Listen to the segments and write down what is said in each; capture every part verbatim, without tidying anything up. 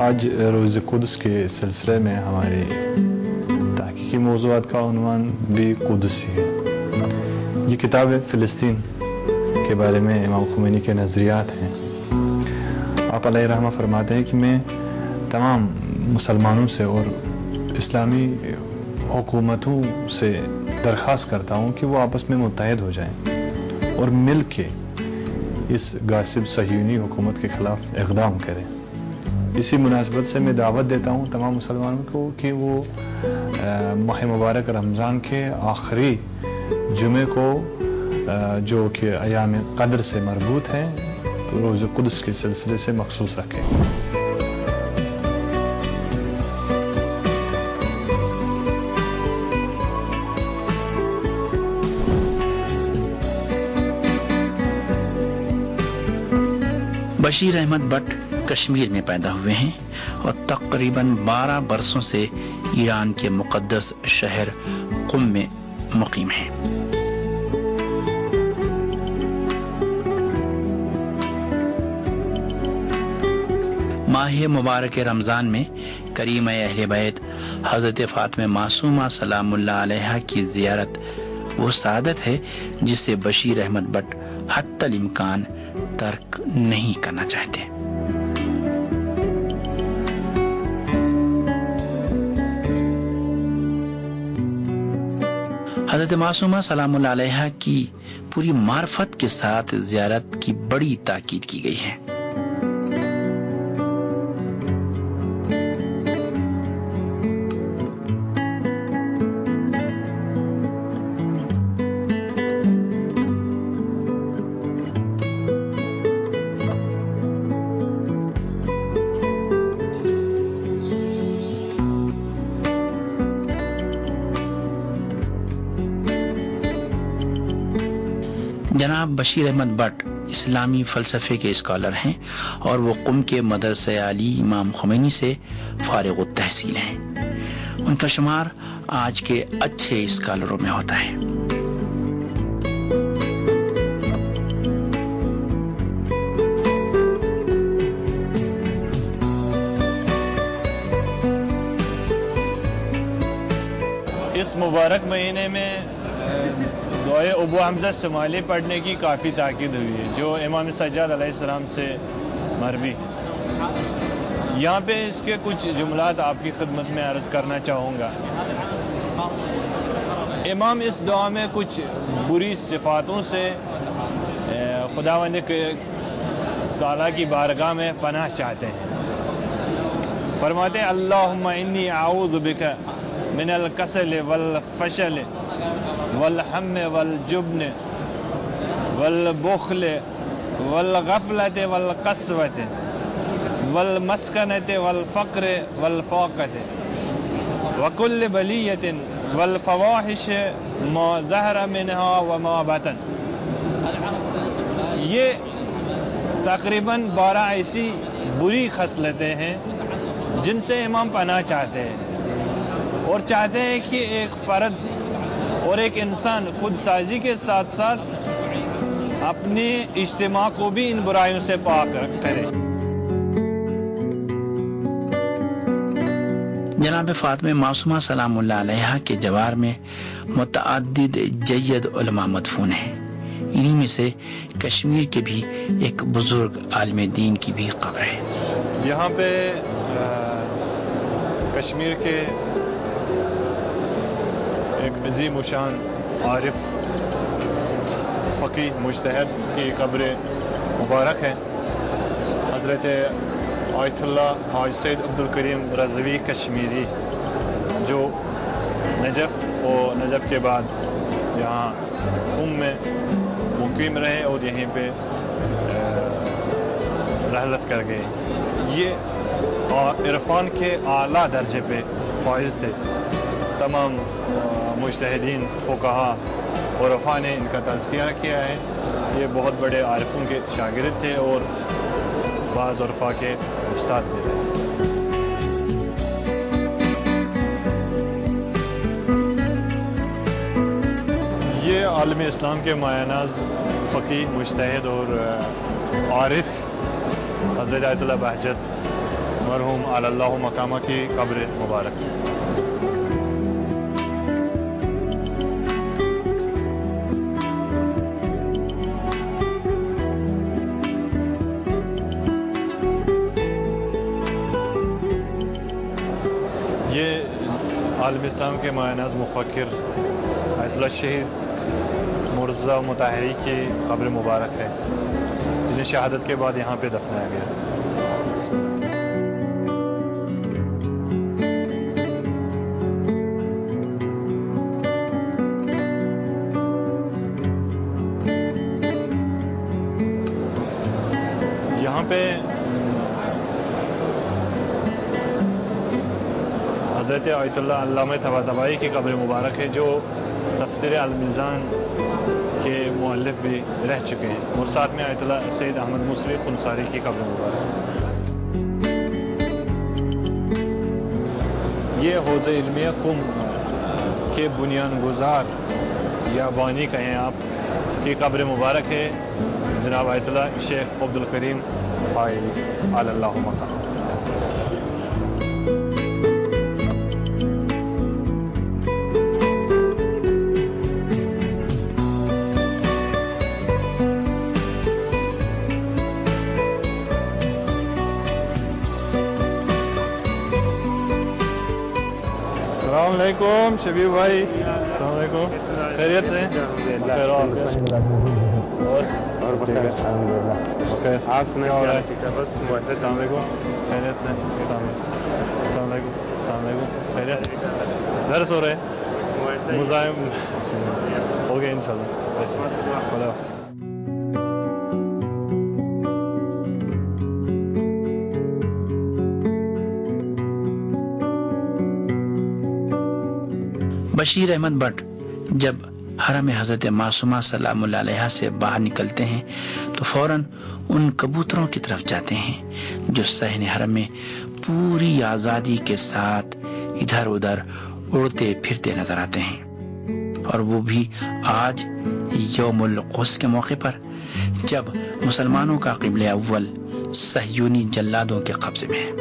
آج روز قدس کے سلسلے میں ہماری تحقیقی موضوعات کا عنوان بھی قدس ہی ہے۔ یہ کتاب فلسطین کے بارے میں امام خمینی کے نظریات ہیں۔ آپ علیہ رحمہ فرماتے ہیں کہ میں تمام مسلمانوں سے اور اسلامی حکومتوں سے درخواست کرتا ہوں کہ وہ آپس میں متحد ہو جائیں اور مل کے اس غاصب صہیونی حکومت کے خلاف اقدام کریں۔ اسی مناسبت سے میں دعوت دیتا ہوں تمام مسلمانوں کو کہ وہ ماہ مبارک رمضان کے آخری جمعے کو جو کہ ایام قدر سے مربوط ہے روز قدس کے سلسلے سے مخصوص رکھیں۔ بشیر احمد بٹ کشمیر میں پیدا ہوئے ہیں اور تقریباً بارہ برسوں سے ایران کے مقدس شہر قم میں مقیم ہیں۔ ماہ مبارک رمضان میں کریم اہل بیت حضرت فاطمہ معصومہ سلام اللہ علیہا کی زیارت وہ سعادت ہے جسے بشیر احمد بٹ حتی الامکان ترک نہیں کرنا چاہتے۔ حضرت معصومہ سلام اللہ علیہا کی پوری معرفت کے ساتھ زیارت کی بڑی تاکید کی گئی ہے۔ جناب بشیر احمد بٹ اسلامی فلسفے کے اسکالر ہیں اور وہ قم کے مدرسہ علی امام خمینی سے فارغ التحصیل ہیں۔ ان کا شمار آج کے اچھے اسکالروں میں ہوتا ہے۔ اس مبارک مہینے میں دعائے ابو حمزہ شمالی پڑھنے کی کافی تاکید ہوئی ہے جو امام سجاد علیہ السلام سے مروی ہے۔ یہاں پہ اس کے کچھ جملات آپ کی خدمت میں عرض کرنا چاہوں گا۔ امام اس دعا میں کچھ بری صفاتوں سے خداوند تعالیٰ کی بارگاہ میں پناہ چاہتے ہیں۔ فرماتے ہیں اللہم انی اعوذ بک من الکسل والفشل والحم والجبن والبخل والغفلة والقسوة والمسكنة والفقر والفاقة وكل بلية والفواحش ما ظهر منها وما بطن۔ یہ تقریباً بارہ ایسی بری خصلتیں ہیں جن سے امام پناہ چاہتے ہیں اور چاہتے ہیں کہ ایک فرد اور ایک انسان خود سازی کے ساتھ ساتھ اپنے اجتماع کو بھی ان برائیوں سے پاک کرے۔ جناب فاطمہ معصومہ سلام اللہ علیہا کے جوار میں متعدد جید علماء مدفون ہیں۔ انہی میں سے کشمیر کے بھی ایک بزرگ عالم دین کی بھی قبر ہے۔ یہاں پہ کشمیر کے ایک عظیم و شان عارف فقیہ مجتہد کی قبر مبارک ہے۔ حضرت آیت اللہ حاج سید عبدالکریم رضوی کشمیری جو نجف اور نجف کے بعد یہاں قم میں مقیم رہے اور یہیں پہ رحلت کر گئے۔ یہ عرفان کے اعلیٰ درجے پہ فائز تھے۔ تمام مجتہدین فقہا عرفاء نے ان کا تذکیہ کیا ہے۔ یہ بہت بڑے عارفوں کے شاگرد تھے اور بعض عرفاء کے استاد بھی تھے۔ یہ عالم اسلام کے مایہ ناز فقیہ مجتہد اور عارف حضرت آیت اللہ بہجت مرحوم علی اللہ مقامہ کی قبر مبارک. یہ عالم اسلام کے مایہ ناز مفکر آیت اللہ شہید مرتضیٰ مطہری کی قبر مبارک ہے جنہیں شہادت کے بعد یہاں پہ دفنایا گیا تھا. بسم اللہ. یہاں پہ حضرت آیت اللہ علامہ طباطبائی کی قبر مبارک ہے جو تفسیر المیزان کے مؤلف بھی رہ چکے ہیں, اور ساتھ میں آیت اللہ سید احمد مصری خنساری کی قبر مبارک ہے. یہ حوزہ علمیہ قم کے بنیان گزار یا بانی کہیں آپ کی قبر مبارک ہے جناب آیت اللہ شیخ عبد الکریم حائری علی اللہ مقام. السلام علیکم شبیب بھائی. السلام علیکم. خیریت سے خیر اور بخیر. آپ سنیں اور السلام علیکم. خیریت سے. السلام علیکم. السلام علیکم. خیریت. درس ہو رہے ہیں مزاحم ہو گئے انشاءاللہ. خدا حافظ. بشیر احمد بٹ جب حرم حضرت معصومہ سلام اللہ علیہ سے باہر نکلتے ہیں تو فوراً ان کبوتروں کی طرف جاتے ہیں جو صحن حرم میں پوری آزادی کے ساتھ ادھر ادھر اڑتے پھرتے نظر آتے ہیں, اور وہ بھی آج یوم القدس کے موقع پر جب مسلمانوں کا قبلہ اول صہیونی جلادوں کے قبضے میں ہے.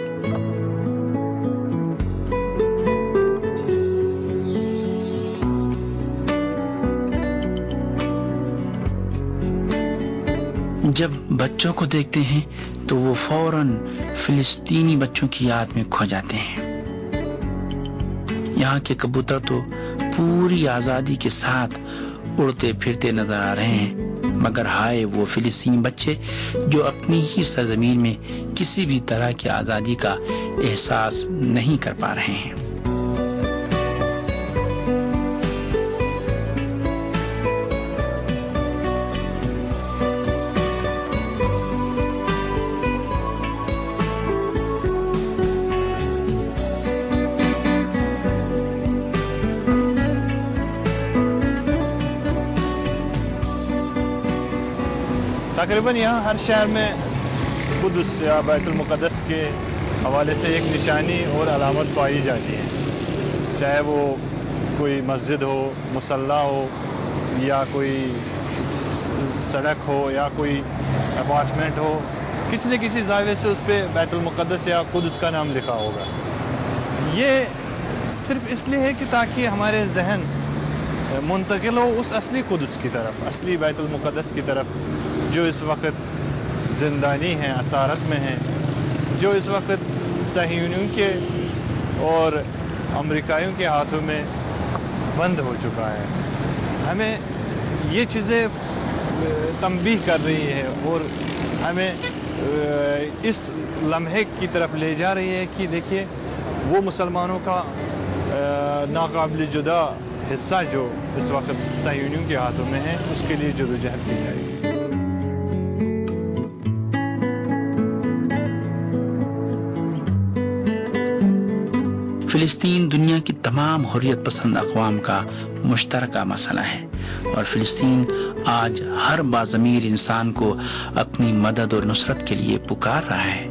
جب بچوں کو دیکھتے ہیں تو وہ فوراً فلسطینی بچوں کی یاد میں کھو جاتے ہیں. یہاں کے کبوتر تو پوری آزادی کے ساتھ اڑتے پھرتے نظر آ رہے ہیں, مگر ہائے وہ فلسطینی بچے جو اپنی ہی سرزمین میں کسی بھی طرح کی آزادی کا احساس نہیں کر پا رہے ہیں. تقریباً یہاں ہر شہر میں قدس یا بیت المقدس کے حوالے سے ایک نشانی اور علامت پائی جاتی ہے, چاہے وہ کوئی مسجد ہو, مصلی ہو, یا کوئی سڑک ہو, یا کوئی اپارٹمنٹ ہو, کسی نہ کسی زاویے سے اس پہ بیت المقدس یا قدس کا نام لکھا ہوگا. یہ صرف اس لیے ہے کہ تاکہ ہمارے ذہن منتقل ہو اس اصلی قدس کی طرف, اصلی بیت المقدس کی طرف, جو اس وقت زندانی ہیں, اسارت میں ہیں, جو اس وقت صہیونیوں کے اور امریکائیوں کے ہاتھوں میں بند ہو چکا ہے. ہمیں یہ چیزیں تنبیہ کر رہی ہے اور ہمیں اس لمحے کی طرف لے جا رہی ہے کہ دیکھیے وہ مسلمانوں کا ناقابل جدا حصہ جو اس وقت صہیونیوں کے ہاتھوں میں ہے, اس کے لیے جدوجہد کی جائے گی. فلسطین دنیا کی تمام حریت پسند اقوام کا مشترکہ مسئلہ ہے, اور فلسطین آج ہر باضمیر انسان کو اپنی مدد اور نصرت کے لیے پکار رہا ہے.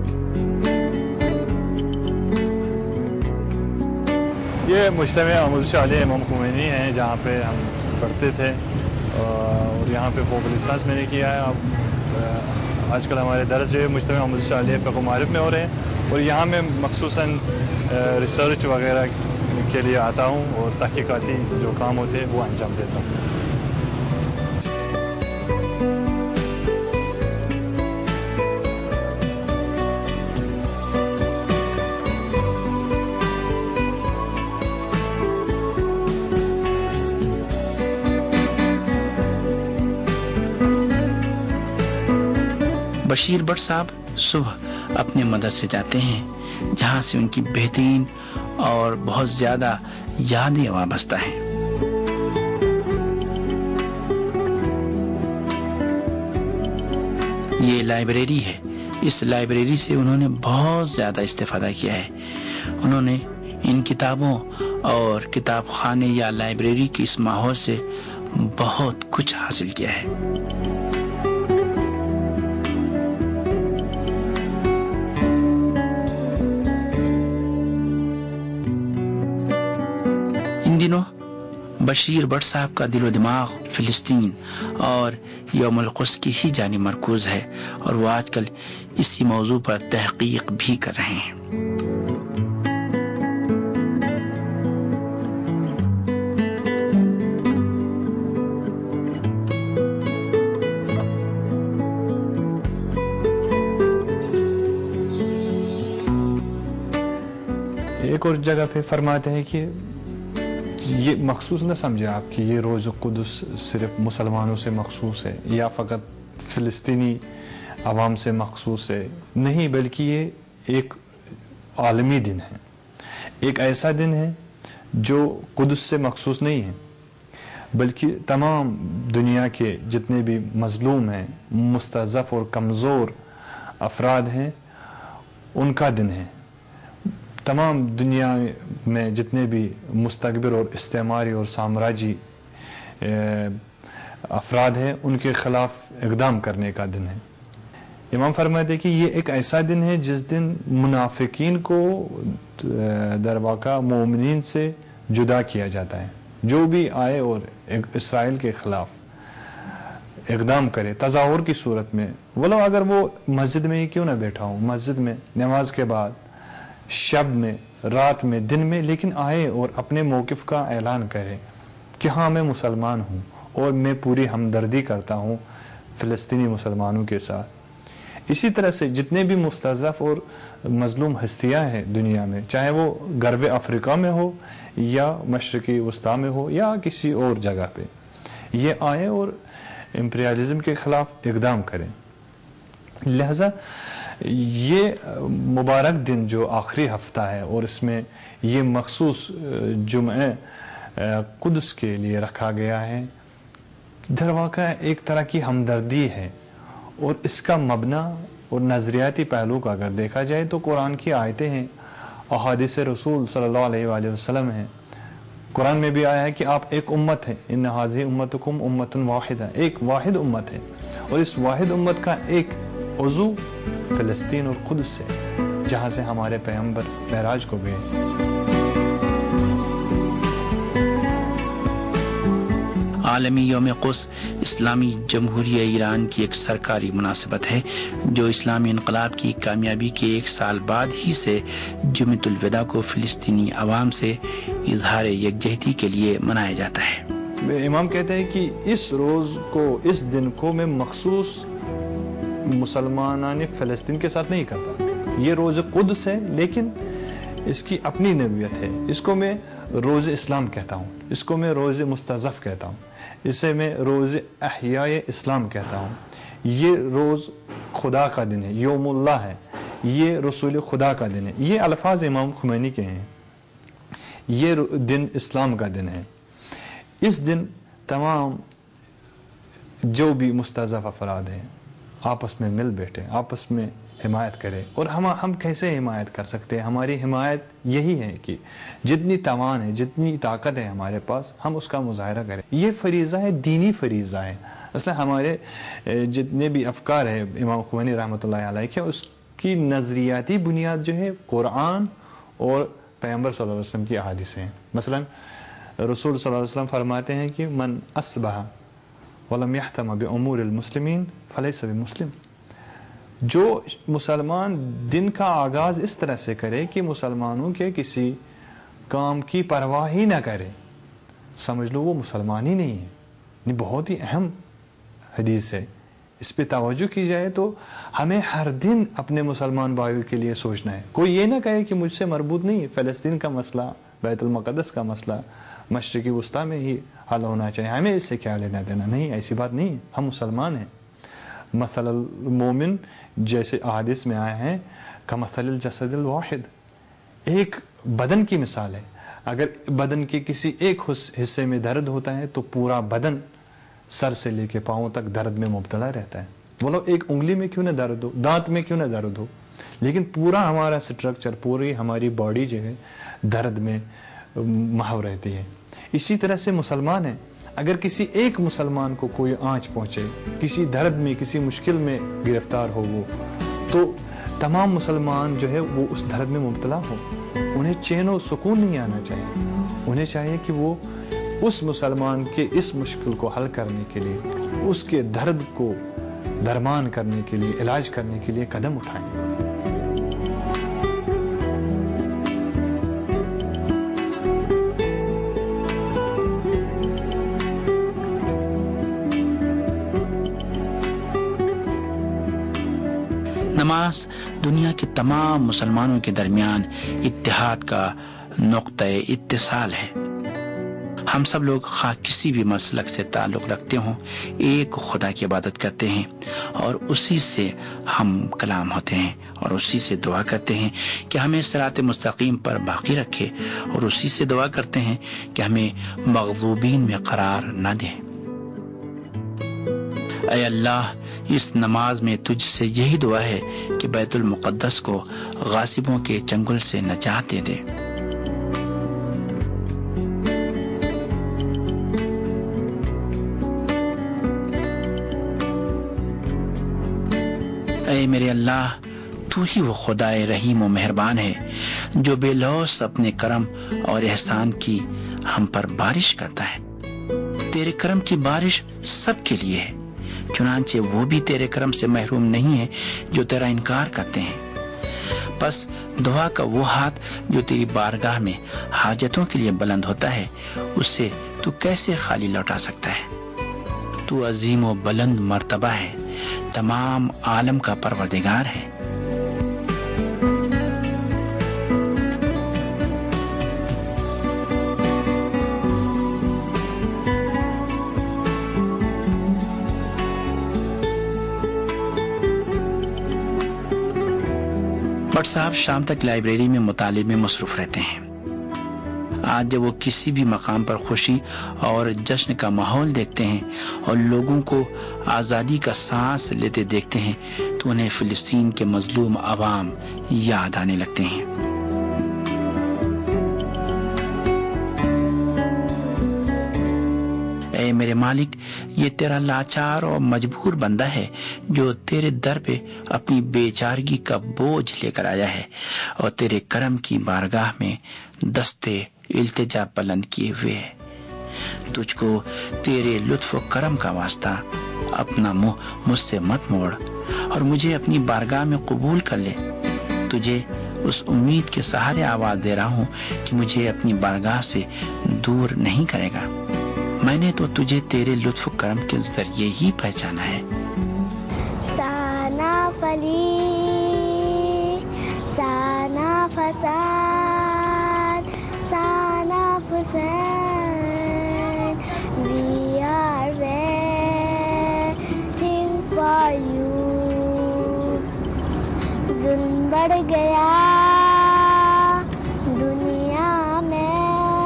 یہ مجتمع آموزش عالیہ امام خمینی ہیں جہاں پہ ہم پڑھتے تھے, اور یہاں پہ فوق لیسانس میں نے کیا ہے. اب آج کل ہمارے درس جو ہے مجتمع آموزش عالیہ فقہ و معارف میں ہو رہے ہیں, اور یہاں میں مخصوصاً ریسرچ وغیرہ کے لیے آتا ہوں اور تحقیقاتی جو کام ہوتے ہیں وہ انجام دیتا ہوں۔ بشیر بٹ صاحب صبح اپنے مدرسے جاتے ہیں جہاں سے ان کی بہترین اور بہت زیادہ یادیں وابستہ ہیں۔ یہ لائبریری ہے، اس لائبریری سے انہوں نے بہت زیادہ استفادہ کیا ہے۔ انہوں نے ان کتابوں اور کتاب خانے یا لائبریری کے اس ماحول سے بہت کچھ حاصل کیا ہے۔ ان دنوں بشیر بٹ صاحب کا دل و دماغ فلسطین اور یوم القدس کی ہی جانب مرکوز ہے اور وہ آج کل اسی موضوع پر تحقیق بھی کر رہے ہیں۔ ایک اور جگہ پہ فرماتے ہیں کہ یہ مخصوص نہ سمجھے آپ کہ یہ روز قدس صرف مسلمانوں سے مخصوص ہے یا فقط فلسطینی عوام سے مخصوص ہے، نہیں، بلکہ یہ ایک عالمی دن ہے، ایک ایسا دن ہے جو قدس سے مخصوص نہیں ہے بلکہ تمام دنیا کے جتنے بھی مظلوم ہیں، مستضعف اور کمزور افراد ہیں، ان کا دن ہے۔ تمام دنیا میں جتنے بھی مستکبر اور استعماری اور سامراجی افراد ہیں ان کے خلاف اقدام کرنے کا دن ہے۔ امام فرماتے ہیں کہ یہ ایک ایسا دن ہے جس دن منافقین کو در واقع مومنین سے جدا کیا جاتا ہے۔ جو بھی آئے اور اسرائیل کے خلاف اقدام کرے تظاہر کی صورت میں، ولو اگر وہ مسجد میں ہی کیوں نہ بیٹھا ہوں، مسجد میں نماز کے بعد، شب میں، رات میں، دن میں، لیکن آئے اور اپنے موقف کا اعلان کرے کہ ہاں میں مسلمان ہوں اور میں پوری ہمدردی کرتا ہوں فلسطینی مسلمانوں کے ساتھ۔ اسی طرح سے جتنے بھی مستضعف اور مظلوم ہستیاں ہیں دنیا میں، چاہے وہ غرب افریقہ میں ہو یا مشرقی وسطیٰ میں ہو یا کسی اور جگہ پہ، یہ آئے اور امپریالزم کے خلاف اقدام کریں۔ لہذا یہ مبارک دن جو آخری ہفتہ ہے اور اس میں یہ مخصوص جمعہ قدس کے لیے رکھا گیا ہے، در واقع ایک طرح کی ہمدردی ہے، اور اس کا مبنی اور نظریاتی پہلو کا اگر دیکھا جائے تو قرآن کی آیتیں ہیں، احادیث رسول صلی اللہ علیہ وآلہ وسلم ہیں۔ قرآن میں بھی آیا ہے کہ آپ ایک امت ہیں، ان ھذہ امتکم امۃ واحدہ، ایک واحد امت ہے، اور اس واحد امت کا ایک عضو فلسطین اور قدس سے، جہاں سے ہمارے پیغمبر معراج کو گئے۔ عالمی یوم قدس اسلامی جمہوریہ ایران کی ایک سرکاری مناسبت ہے جو اسلامی انقلاب کی کامیابی کے ایک سال بعد ہی سے جمعۃ الوداع کو فلسطینی عوام سے اظہار یکجہتی کے لیے منایا جاتا ہے۔ امام کہتے ہیں کہ اس روز کو، اس دن کو میں مخصوص مسلمانان فلسطین کے ساتھ نہیں کرتا، یہ روز قدس ہے لیکن اس کی اپنی نوعیت ہے۔ اس کو میں روز اسلام کہتا ہوں، اس کو میں روز مستضعف کہتا ہوں، اسے میں روز احیاء اسلام کہتا ہوں۔ یہ روز خدا کا دن ہے، یوم اللہ ہے، یہ رسول خدا کا دن ہے۔ یہ الفاظ امام خمینی کے ہیں، یہ دن اسلام کا دن ہے۔ اس دن تمام جو بھی مستضعف افراد ہیں آپس میں مل بیٹھے، آپس میں حمایت کرے۔ اور ہم ہم کیسے حمایت کر سکتے ہیں؟ ہماری حمایت یہی ہے کہ جتنی توان ہے، جتنی طاقت ہے ہمارے پاس، ہم اس کا مظاہرہ کریں۔ یہ فریضہ ہے، دینی فریضہ ہے۔ اصلا ہمارے جتنے بھی افکار ہیں امام خمینی رحمۃ اللہ علیہ کے، اس کی نظریاتی بنیاد جو ہے قرآن اور پیغمبر صلی اللہ علیہ وسلم کی احادیث ہیں۔ مثلا رسول صلی اللہ علیہ وسلم فرماتے ہیں کہ من اصبح ولم يحتم بامور المسلمین فلیس بمسلم۔ جو مسلمان دن کا آغاز اس طرح سے کرے کہ مسلمانوں کے کسی کام کی پرواہ ہی نہ کرے، سمجھ لو وہ مسلمان ہی نہیں ہے۔ یہ بہت ہی اہم حدیث ہے، اس پہ توجہ کی جائے تو ہمیں ہر دن اپنے مسلمان بھائیوں کے لیے سوچنا ہے۔ کوئی یہ نہ کہے کہ مجھ سے مربوط نہیں ہے، فلسطین کا مسئلہ، بیت المقدس کا مسئلہ مشرقی وسطیٰ میں ہی حل ہونا چاہیے، ہمیں اس سے کیا لینا دینا۔ نہیں، ایسی بات نہیں ہے، ہم مسلمان ہیں۔ مثل المومن جیسے احادیث میں آئے ہیں کمثل الجسد الواحد، ایک بدن کی مثال ہے۔ اگر بدن کے کسی ایک حصے میں درد ہوتا ہے تو پورا بدن سر سے لے کے پاؤں تک درد میں مبتلا رہتا ہے۔ بولو ایک انگلی میں کیوں نہ درد ہو، دانت میں کیوں نہ درد ہو، لیکن پورا ہمارا سٹرکچر، پوری ہماری باڈی جو ہے درد میں محو رہتی ہے۔ اسی طرح سے مسلمان ہیں، اگر کسی ایک مسلمان کو کوئی آنچ پہنچے، کسی درد میں، کسی مشکل میں گرفتار ہو وہ، تو تمام مسلمان جو ہے وہ اس درد میں مبتلا ہو۔ انہیں چین و سکون نہیں آنا چاہیے، انہیں چاہیے کہ وہ اس مسلمان کے اس مشکل کو حل کرنے کے لیے، اس کے درد کو درمان کرنے کے لیے، علاج کرنے کے لیے قدم اٹھائیں۔ نماز دنیا کے تمام مسلمانوں کے درمیان اتحاد کا نقطہ اتصال ہے۔ ہم سب لوگ خواہ کسی بھی مسلک سے تعلق رکھتے ہوں، ایک خدا کی عبادت کرتے ہیں اور اسی سے ہم کلام ہوتے ہیں، اور اسی سے دعا کرتے ہیں کہ ہمیں صراط مستقیم پر باقی رکھے، اور اسی سے دعا کرتے ہیں کہ ہمیں مغضوبین میں قرار نہ دے۔ اے اللہ، اس نماز میں تجھ سے یہی دعا ہے کہ بیت المقدس کو غاصبوں کے چنگل سے نجات دے دے۔ اے میرے اللہ، تو ہی وہ خدا رحیم و مہربان ہے جو بے لوث اپنے کرم اور احسان کی ہم پر بارش کرتا ہے۔ تیرے کرم کی بارش سب کے لیے ہے، چنانچہ وہ بھی تیرے کرم سے محروم نہیں ہے جو تیرا انکار کرتے ہیں۔ پس دعا کا وہ ہاتھ جو تیری بارگاہ میں حاجتوں کے لیے بلند ہوتا ہے، اس سے تو کیسے خالی لوٹا سکتا ہے؟ تو عظیم و بلند مرتبہ ہے، تمام عالم کا پروردگار ہے۔ بٹ صاحب شام تک لائبریری میں مطالعے میں مصروف رہتے ہیں۔ آج جب وہ کسی بھی مقام پر خوشی اور جشن کا ماحول دیکھتے ہیں اور لوگوں کو آزادی کا سانس لیتے دیکھتے ہیں تو انہیں فلسطین کے مظلوم عوام یاد آنے لگتے ہیں۔ اے میرے مالک، یہ تیرا لاچار اور مجبور بندہ ہے جو تیرے در پہ اپنی بیچارگی کا بوجھ لے کر آیا ہے اور تیرے کرم کی بارگاہ میں دستے التجا بلند کیے ہوئے ہے۔ تجھ کو تیرے لطف و کرم کا واسطہ اپنا منہ مجھ سے مت موڑ اور مجھے اپنی بارگاہ میں قبول کر لے۔ تجھے اس امید کے سہارے آواز دے رہا ہوں کہ مجھے اپنی بارگاہ سے دور نہیں کرے گا۔ میں نے تو تجھے تیرے لطف و کرم کے ذریعے ہی پہچانا ہے۔ سانا فلی سانا فساد سانا فساد we are waiting for you۔ ظلم بڑھ گیا دنیا میں،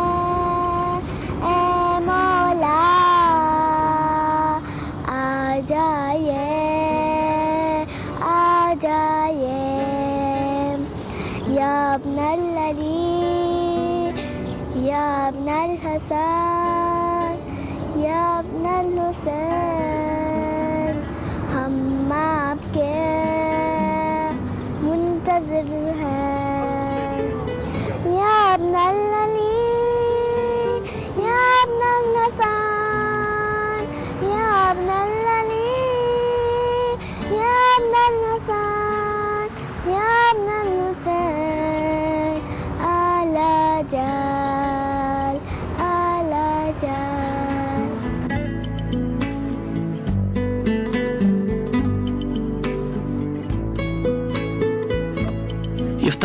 اے مولا آ جائیے آ جائیے، یا ابن العلی یا ابن الحسن یا ابن الحسین، ہم آپ کے منتظر ہیں، یا ابن العلی یا ابن الحسن یا ابن العلی یا ابن الحسن۔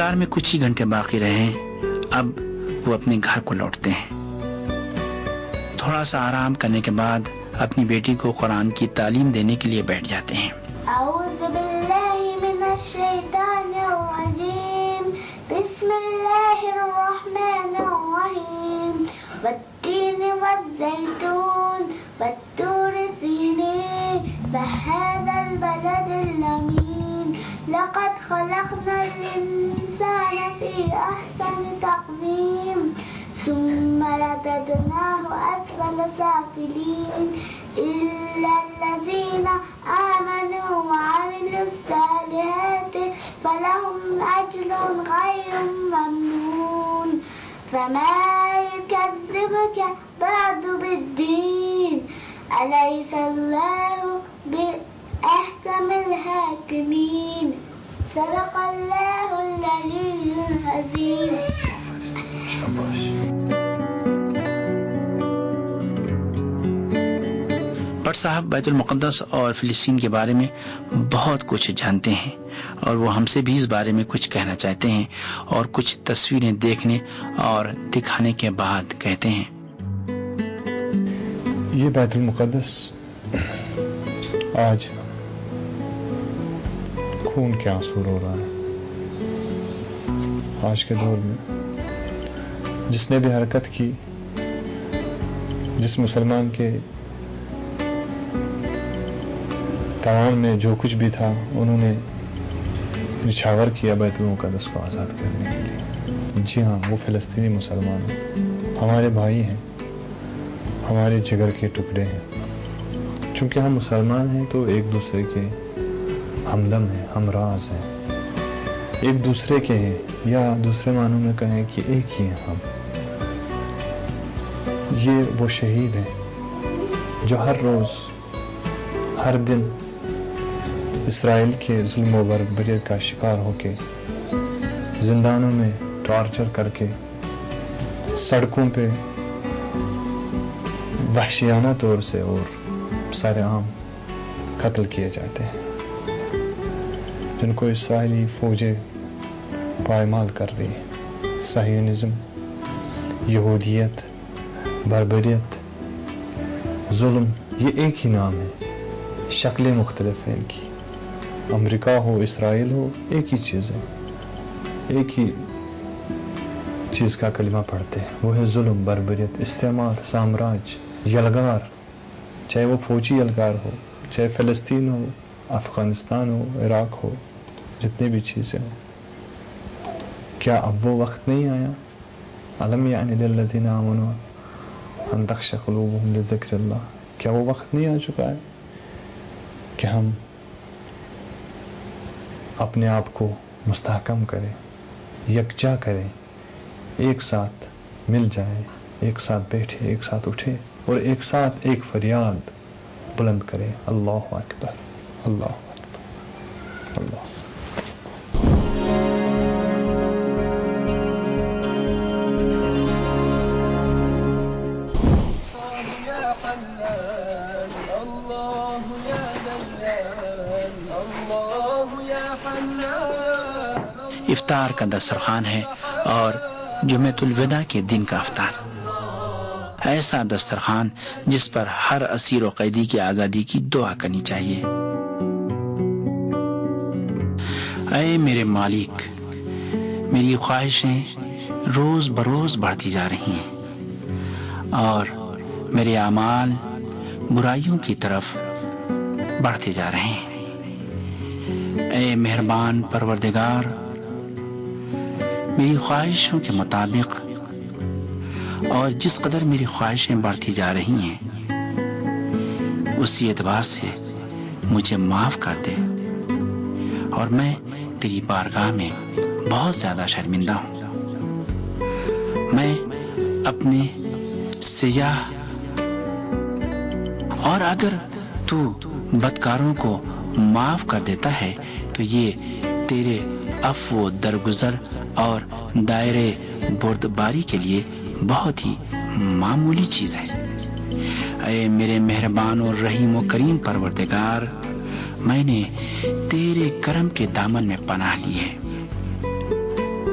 افطار میں کچھ ہی گھنٹے باقی رہے، اب وہ اپنے گھر کو لوٹتے ہیں۔ تھوڑا سا آرام کرنے کے بعد اپنی بیٹی کو قرآن کی تعلیم دینے کے لیے بیٹھ جاتے ہیں۔ اعوذ باللہ من الشیطان الرجیم، بسم اللہ الرحمن الرحیم، والتین والزیتون والطور سینین وہذا البلد الامین، لقد خلقنا الانسان فی احسن تقویم ثم رددناه اسفل سافلین الا الذین آمنوا وعملوا الصالحات فلهم اجر غیر ممنون، فما يكذبك بعد بالدین، أليس الله بأحكم الحاكمين، صدق الله العلي العظيم۔ بٹ صاحب بیت المقدس اور فلسطین کے بارے میں بہت کچھ جانتے ہیں، اور وہ ہم سے بھی اس بارے میں کچھ کہنا چاہتے ہیں، اور کچھ تصویریں دیکھنے اور دکھانے کے بعد کہتے ہیں۔ یہ بیت المقدس آج خون کے آنسو رو رہا ہے۔ آج کے دور میں جس نے بھی حرکت کی، جس مسلمان کے توان میں جو کچھ بھی تھا، انہوں نے نچھاور کیا بیت المقدس کو آزاد کرنے کے لیے۔ جی ہاں، وہ فلسطینی مسلمان ہیں، ہمارے بھائی ہیں، ہمارے جگر کے ٹکڑے ہیں۔ چونکہ ہم مسلمان ہیں تو ایک دوسرے کے ہمدم ہیں، ہمراز ہیں، ایک دوسرے کے ہیں، یا دوسرے معنوں میں کہیں کہ ایک ہی ہیں ہم۔ یہ وہ شہید ہیں جو ہر روز، ہر دن اسرائیل کے ظلم و بربریت کا شکار ہو کے، زندانوں میں ٹارچر کر کے، سڑکوں پہ وحشیانہ طور سے اور سر عام قتل کیے جاتے ہیں، جن کو اسرائیلی فوجیں پائمال کر رہی ہیں۔ صہیونزم، یہودیت، بربریت، ظلم، یہ ایک ہی نام ہے، شکلیں مختلف ہیں ان کی۔ امریکہ ہو، اسرائیل ہو، ایک ہی چیز ہے، ایک ہی چیز کا کلمہ پڑھتے ہیں، وہ ہے ظلم، بربریت، استعمار، سامراج، یلغار، چاہے وہ فوجی یلغار ہو، چاہے فلسطین ہو، افغانستان ہو، عراق ہو، جتنی بھی چیزیں ہوں۔ کیا اب وہ وقت نہیں آیا؟ الم یعن للذین آمنوا ان تخشع قلوبهم لذکر اللہ، کیا وہ وقت نہیں آ چکا ہے کہ ہم اپنے آپ کو مستحکم کریں، یکجا کریں، ایک ساتھ مل جائیں، ایک ساتھ بیٹھے، ایک ساتھ اٹھے، اور ایک ساتھ ایک فریاد بلند کریں، اللہ اکبر، اللہ اکبر، اللہ۔ افطار کا دسترخوان ہے اور جمعۃ الوداع کے دن کا افطار، ایسا دسترخوان جس پر ہر اسیر و قیدی کی آزادی کی دعا کرنی چاہیے۔ اے میرے مالک، میری خواہشیں روز بروز بڑھتی جا رہی ہیں اور میرے اعمال برائیوں کی طرف بڑھتے جا رہے ہیں۔ اے مہربان پروردگار، میری خواہشوں کے مطابق اور جس قدر میری خواہشیں بڑھتی جا رہی ہیں، اسی اعتبار سے مجھے معاف کر دے، اور میں تیری بارگاہ میں بہت زیادہ شرمندہ ہوں۔ میں اپنے سیاہ، اور اگر تو بدکاروں کو معاف کر دیتا ہے تو یہ تیرے عفو درگزر اور دائرے بردباری کے لیے بہت ہی معمولی چیز ہے۔ اے میرے مہربان اور رحیم و کریم پروردگار، میں نے تیرے کرم کے دامن میں پناہ لی ہے۔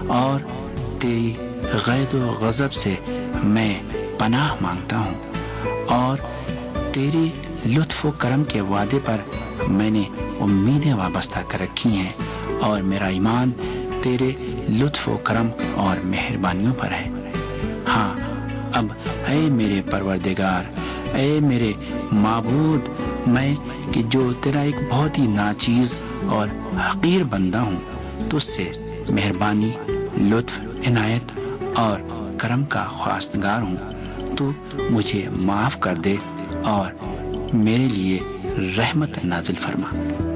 اور تیری غیظ و غضب سے میں پناہ مانگتا ہوں، اور تیری لطف و کرم کے وعدے پر میں نے امیدیں وابستہ کر رکھی ہیں، اور میرا ایمان تیرے لطف و کرم اور مہربانیوں پر ہے۔ ہاں اب اے میرے پروردگار، اے میرے معبود، میں کہ جو تیرا ایک بہت ہی ناچیز اور حقیر بندہ ہوں، تجھ سے مہربانی، لطف، عنایت اور کرم کا خواستگار ہوں، تو مجھے معاف کر دے اور میرے لیے رحمت نازل فرما۔